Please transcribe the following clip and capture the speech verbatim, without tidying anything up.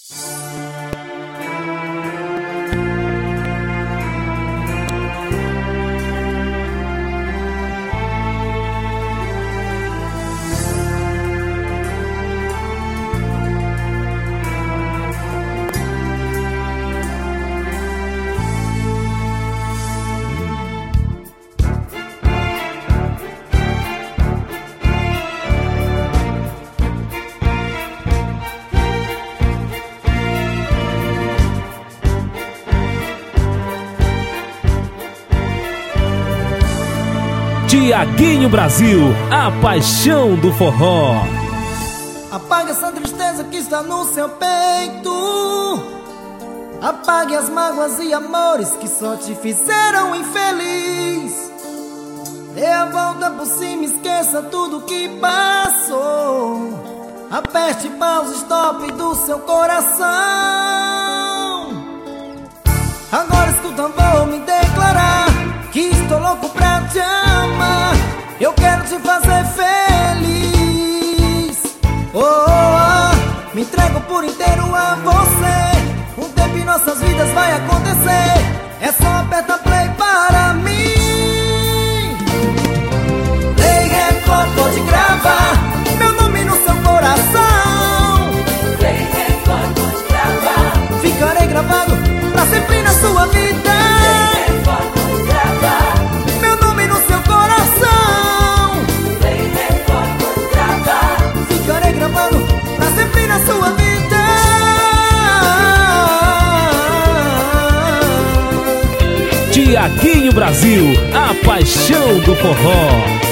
Tiaguinho Brasil, a paixão do forró. Apague essa tristeza que está no seu peito. Apague as mágoas e amores que só te fizeram infeliz. Dê a volta por cima, esqueça tudo que passou. Aperte pausa, stop do seu coração. Agora escuta, vou me declarar que estou louco pra te amar. Eu quero te fazer feliz. Oh, oh, oh, me entrego por inteiro a você. Um tempo em nossas vidas vai acontecer. É só apertar play para mim. Play Record, pode gravar meu nome no seu coração. Play Record, pode gravar. Ficarei gravado pra sempre na sua vida. Sua vida. Tiaguinho Brasil, a paixão do forró.